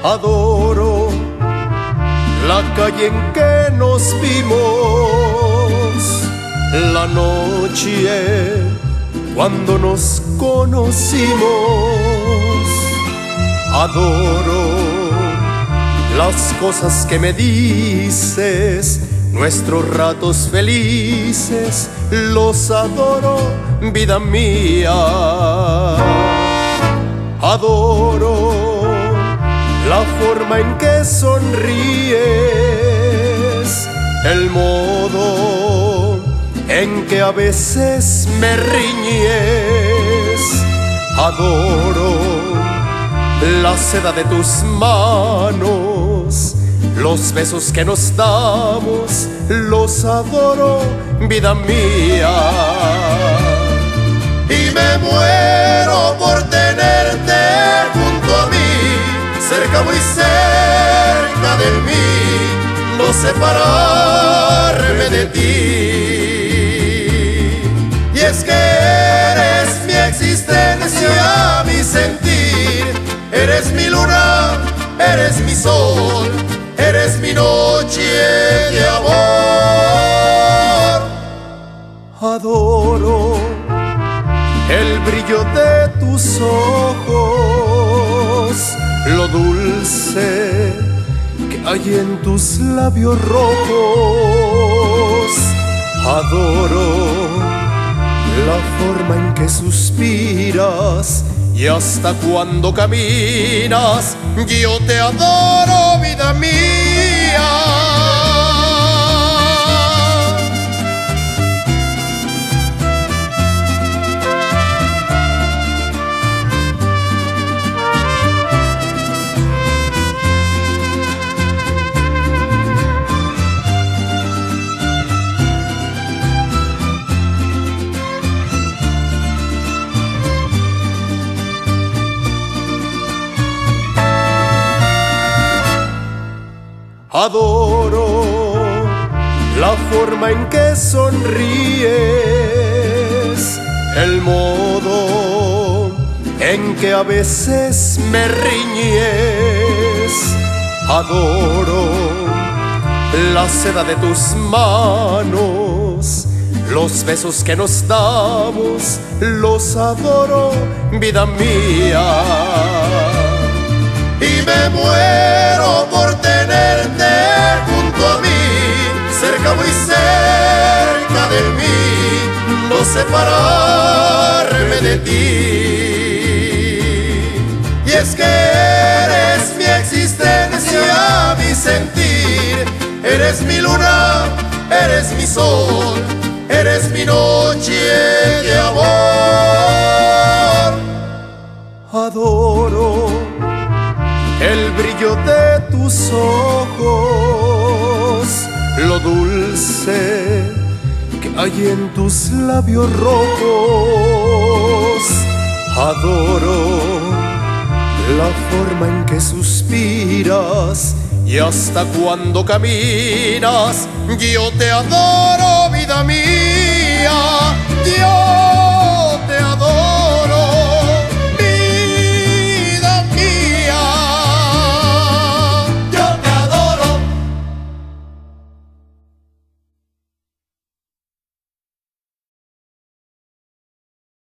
Adoro la calle en que nos vimos, la noche cuando nos conocimos. Adoro las cosas que me dices, nuestros ratos felices, los adoro, vida mía. Adoro la forma en que sonríes, el modo en que a veces me riñes. Adoro la seda de tus manos, los besos que nos damos, los adoro, vida mía. Y me muero por tenerte junto a mí, cerca, muy cerca de mí, no separarme de ti. Y es que eres mi existencia, mi sentir, eres mi luna, eres mi sol, eres mi noche de amor. Adoro el brillo de tus ojos, lo dulce que hay en tus labios rojos. Adoro la forma en que suspiras y hasta cuando caminas. Yo te adoro, vida mía. Adoro la forma en que sonríes, el modo en que a veces me riñes. Adoro la seda de tus manos, los besos que nos damos, los adoro, vida mía. Y me muero por tenerte junto a mí, cerca, muy cerca de mí, no separarme de ti. Y es que eres mi existencia, mi sentir, eres mi luna, eres mi sol, eres mi noche de amor. Adoro el brillo de tus ojos, lo dulce que hay en tus labios rojos. Adoro la forma en que suspiras y hasta cuando caminas. Yo te adoro, vida mía, yo te adoro.